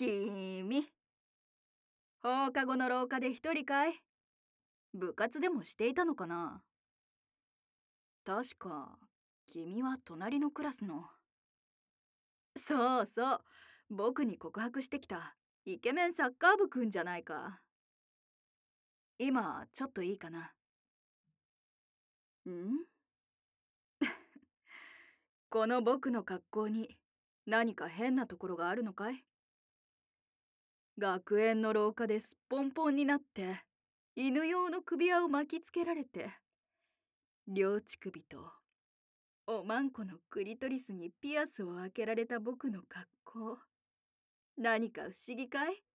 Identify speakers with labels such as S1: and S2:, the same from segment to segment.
S1: 君、放課後の廊下で一人かい？部活でもしていたのかな？確か、君は隣のクラスの。そうそう、僕に告白してきたイケメンサッカー部くんじゃないか。今、ちょっといいかな？んこの僕の格好に何か変なところがあるのかい？学園の廊下ですっぽんぽんになって、犬用の首輪を巻きつけられて、両乳首とおまんこのクリトリスにピアスを開けられた僕の格好、何か不思議かい？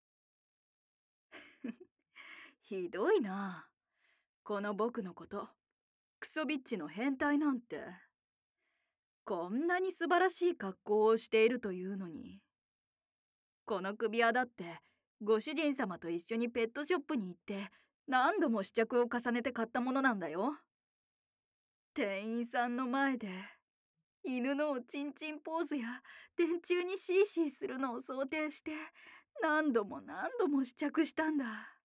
S1: ひどいな。この僕のこと、クソビッチの変態なんて。こんなに素晴らしい格好をしているというのに。この首輪だって、ご主人様と一緒にペットショップに行って、何度も試着を重ねて買ったものなんだよ。店員さんの前で、犬のおちんちんポーズや電柱にシーシーするのを想定して何度も何度も試着したんだ。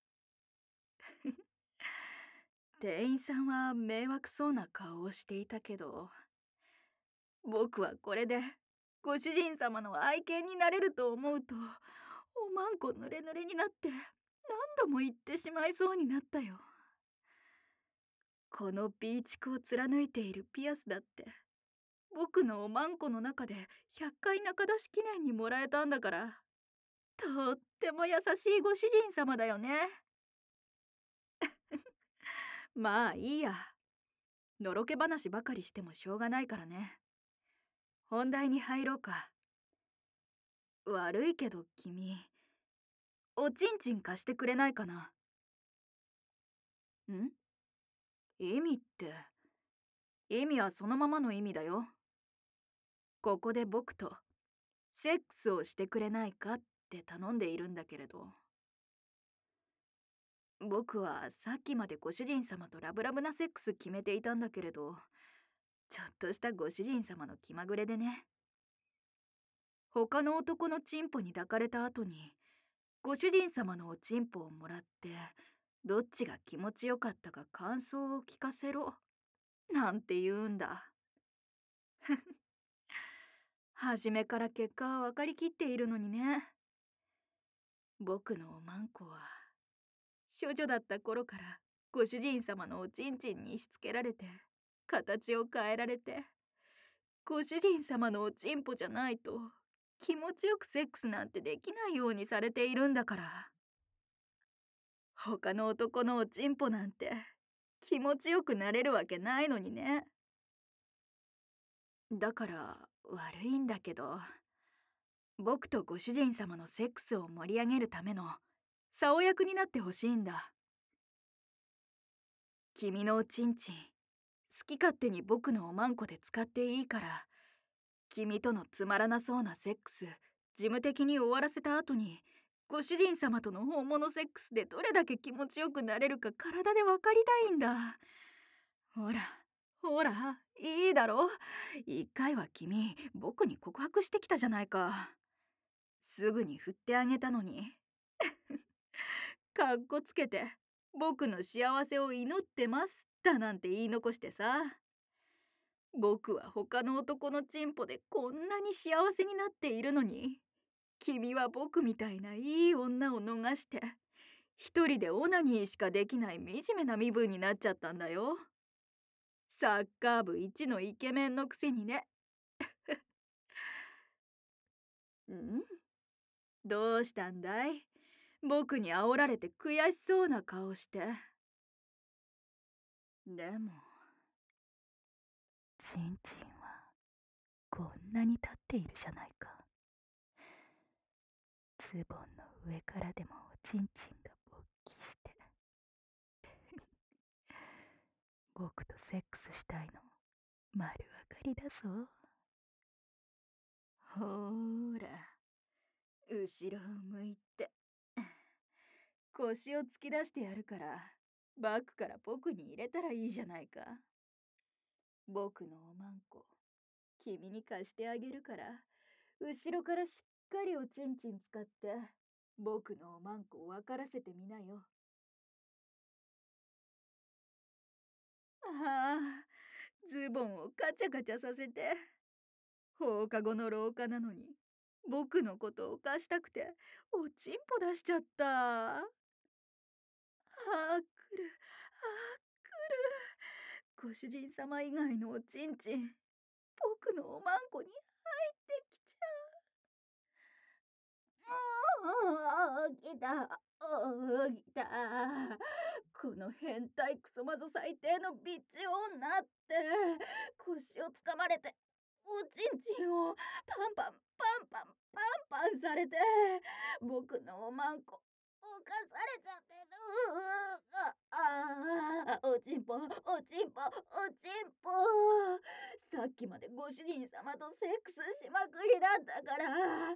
S1: 店員さんは迷惑そうな顔をしていたけど、僕はこれでご主人様の愛犬になれると思うと、おまんこ濡れ濡れになって何度も言ってしまいそうになったよ。このビーチクを貫いているピアスだって、僕のおまんこの中で100回中出し記念にもらえたんだから。とっても優しいご主人様だよね。まあいいや。のろけ話ばかりしてもしょうがないからね。本題に入ろうか。悪いけど君、おちんちん貸してくれないかな？ん意味って、意味はそのままの意味だよ。ここで僕とセックスをしてくれないかって頼んでいるんだけれど。僕はさっきまでご主人様とラブラブなセックス決めていたんだけれど、ちょっとしたご主人様の気まぐれでね。他の男のチンポに抱かれた後に、ご主人様のおチンポをもらって、どっちが気持ちよかったか感想を聞かせろ、なんて言うんだ。初めから結果は分かりきっているのにね。僕のおまんこは、処女だった頃からご主人様のおちんちんにしつけられて、形を変えられて、ご主人様のおちんぽじゃないと気持ちよくセックスなんてできないようにされているんだから。他の男のおちんぽなんて気持ちよくなれるわけないのにね。だから悪いんだけど、僕とご主人様のセックスを盛り上げるための竿役になってほしいんだ。君のおちんちん、好き勝手に僕のおまんこで使っていいから、君とのつまらなそうなセックス、事務的に終わらせた後に、ご主人様との本物セックスでどれだけ気持ちよくなれるか体で分かりたいんだ。ほら、ほら、いいだろ？一回は君、僕に告白してきたじゃないか。すぐに振ってあげたのに。かっこつけて、僕の幸せを祈ってますだなんて言い残してさ。僕は他の男のチンポでこんなに幸せになっているのに、君は僕みたいないい女を逃して、一人でオナニーしかできない惨めな身分になっちゃったんだよ。サッカー部一のイケメンのくせにね。んどうしたんだい？僕に煽られて悔しそうな顔して。でも、ちんちんはこんなに立っているじゃないか。ズボンの上からでもおちんちんが勃起して、僕とセックスしたいの丸分かりだぞ。ほーら、後ろを向いて。腰を突き出してやるから、バッグから僕に入れたらいいじゃないか。僕のおまんこ、君に貸してあげるから、後ろからしっかりおちんちん使って僕のおまんこを分からせてみなよ。ああ、ズボンをカチャカチャさせて、放課後の廊下なのに僕のことを貸したくておちんぽ出しちゃった。ああ、来る。ああ、来る。ご主人様以外のおちんちん、僕のおまんこに入ってきちゃう。来た。来た。この変態クソマゾ最低のビッチ女って、腰をつかまれておちんちんをパンパンパンパンパンパンされて、僕のおまんこ犯されちゃってる。おちんぽ、おちんぽ、おちんぽ。さっきまでご主人様とセックスしまくりだったから、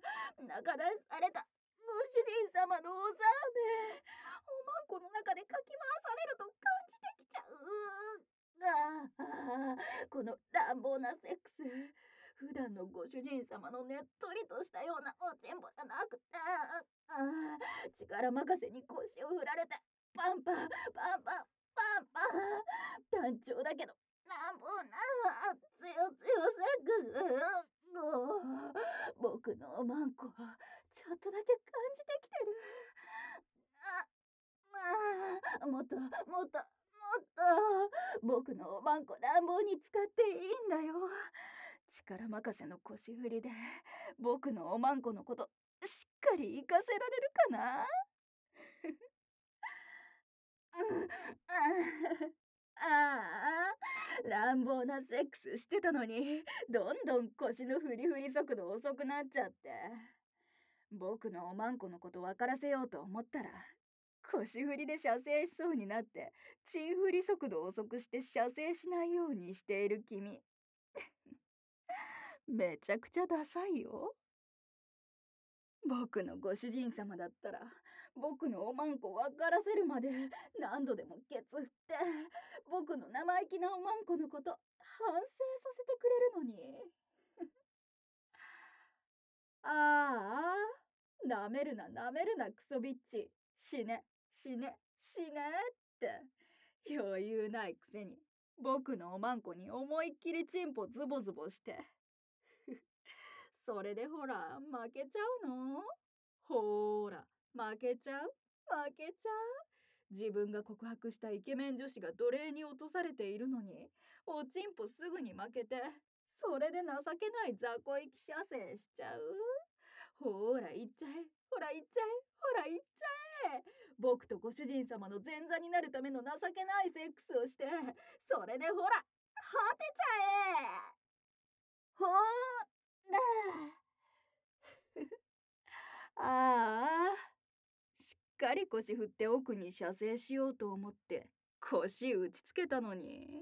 S1: 仲出しされたご主人様のおざめ、おまんこの中でかき回されると感じてきちゃう。この乱暴なセックス、普段のご主人様のねっとりとしたようなおちんぽじゃなくて、力任せに腰を振られてパンパンパンパンパンパン、単調だけど乱暴な強強セックス。僕のおまんこちょっとだけ感じてきてる。もっともっともっと、僕のおまんこ乱暴に使っていいんだよ。力任せの腰振りで僕のおまんこのことしっかり行かせられるかな。乱暴なセックスしてたのにどんどん腰の振り振り速度遅くなっちゃって、僕のおまんこのこと分からせようと思ったら腰振りで射精しそうになってチン振り速度を遅くして射精しないようにしている君、めちゃくちゃダサいよ。僕のご主人様だったら僕のおまんこ分からせるまで何度でもケツ振って僕の生意気なおまんこのこと反省させてくれるのに。ああ、なめるななめるなクソビッチ、死ね死ね死ねって余裕ないくせに僕のおまんこに思いっきりチンポズボズボして、それでほら負けちゃうの。ほーら負けちゃう負けちゃう。自分が告白したイケメン女子が奴隷に落とされているのにおちんぽすぐに負けて、それで情けない雑魚行き射精しちゃう。ほーら行っちゃえ、ほら行っちゃえ、ほら行っちゃえ。僕とご主人様の前座になるための情けないセックスをして、それでほら果てちゃえ。ほーらああ、しっかり腰振って奥に射精しようと思って腰打ちつけたのに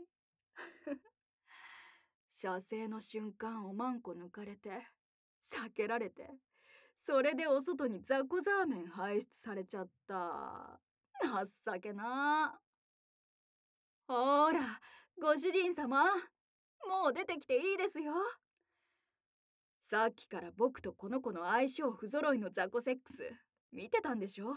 S1: 射精の瞬間おまんこ抜かれて避けられて、それでお外に雑魚ザーメン排出されちゃった。情けな。ほらご主人様、もう出てきていいですよ。さっきから僕とこの子の相性不揃いの雑魚セックス見てたんでしょ。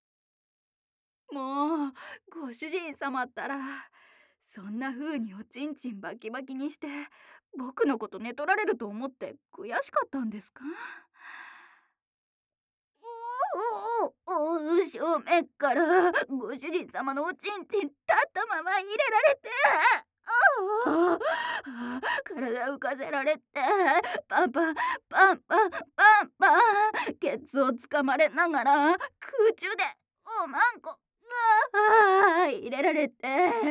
S1: もうご主人様ったらそんな風におちんちんバキバキにして僕のこと寝取られると思って悔しかったんですか。正面からご主人様のおちんちん立ったまま入れられて、体浮かせられてパンパンパンパンパンパン、ケツをつかまれながら空中でおまんこ入れられて、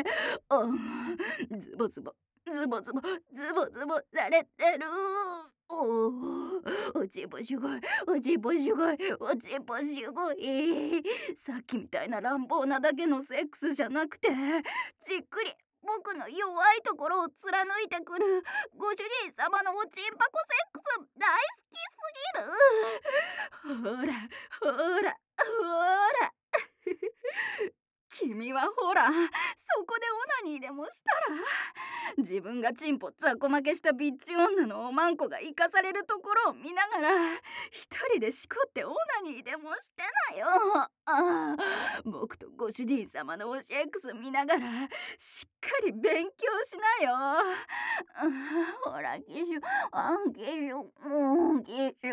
S1: ズボズボズボズボズボズボされてる。おちんぽすごい、おちんぽすごい、おちんぽすごい。さっきみたいな乱暴なだけのセックスじゃなくて、じっくり僕の弱いところを貫いてくるご主人様のおちんぱこセックス大好きすぎる。ほらほらほら君はほらそこでオナニーでもしたら自分がチンポ雑魚負けしたビッチ女のおまんこが生かされるところを見ながら、一人でしこってオナニーでもしてなよ。僕とご主人様の教えくす見ながらしっかり勉強しなよ。ほら、ゲシュ、ゲシュ、ゲシュ、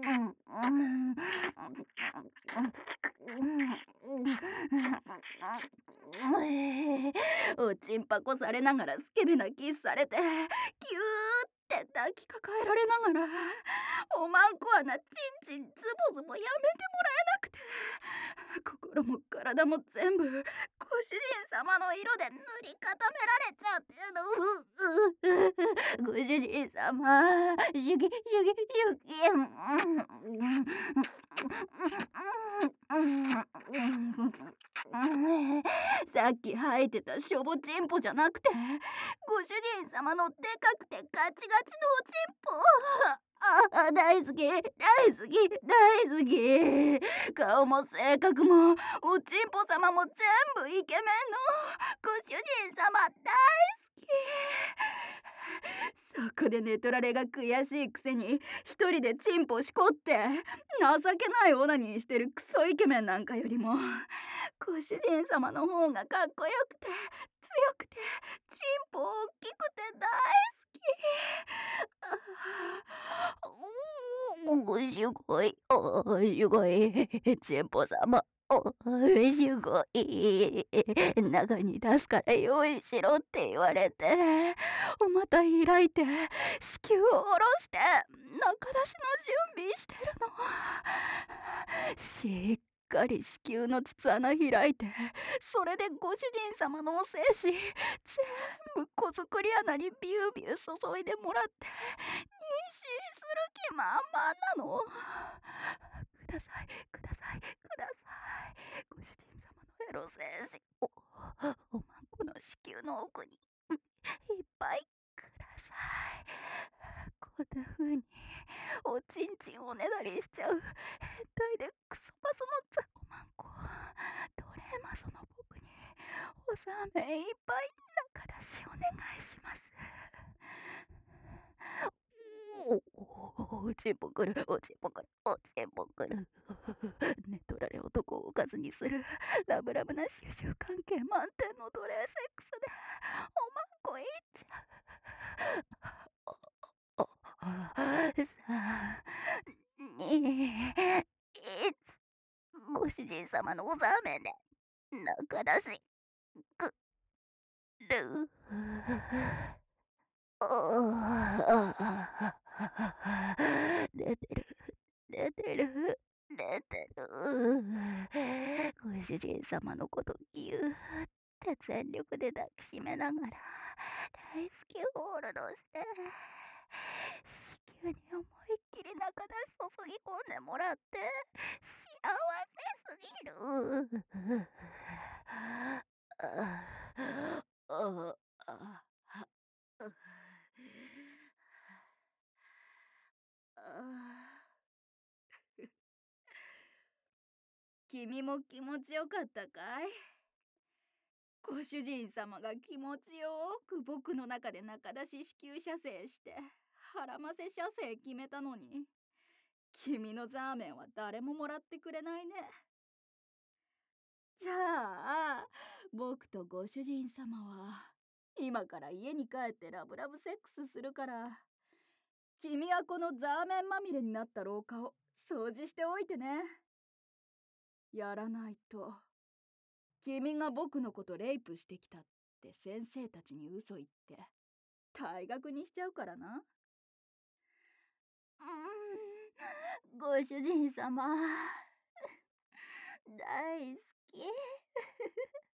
S1: おちんぱこされながらスケベなキスされて、キューって抱きかかえられながら、おまんこはな、チンチンズボズボやめてもらえなくて、心も体も全部ご主人様の色で塗り固められちゃってるの。ご主人様、シュキシュキシュキ。さっき生えてたしょぼちんぽじゃなくて、ご主人様のでかくてガチガチのおちんぽ。大好き、大好き、大好き。顔も性格もおちんぽ様も全部イケメンのご主人様大好き。そこで寝取られが悔しいくせに一人でチンポしこって情けないオナニーしてるクソイケメンなんかよりも、ご主人様の方がかっこよくて強くてチンポ大きくて大好き。すごい、すごい、チンポ様。すごい。中に出すから用意しろって言われて、お股開いて、子宮を下ろして、中出しの準備してるの。しっかり子宮の膣穴開いて、それでご主人様のお精子、全部子作り穴にビュービュー注いでもらって、妊娠する気満々なの。ください、ください、ください。ご主人様のエロ精子、おまんこの子宮の奥にいっぱいください。こんな風におちんちんおねだりしちゃう変態でクソマソのザコマンコ、トレーマソの僕におさめいっぱい中出しお願いします。おちんぽくる、おちんぽくる、おちんぽくる。寝取られ男をおかずにするラブラブな収集関係満点の奴隷セックスでおまんこいっちゃう。3、2、1。ご主人様のおざめで中出しくる。出てる、出てる、出てる。ご主人様のことぎゅーって全力で抱きしめながら大好きホールドして、子宮に思いっきり中出し注ぎ込んでもらって幸せすぎる。君も気持ちよかったかい？ご主人様が気持ちよく僕の中で中出し子宮射精して腹ませ射精決めたのに、君のザーメンは誰ももらってくれないね。じゃあ僕とご主人様は今から家に帰ってラブラブセックスするから、君はこのザーメンまみれになった廊下を掃除しておいてね。やらないと君が僕のことレイプしてきたって先生たちに嘘言って退学にしちゃうからな。ご主人様大好き。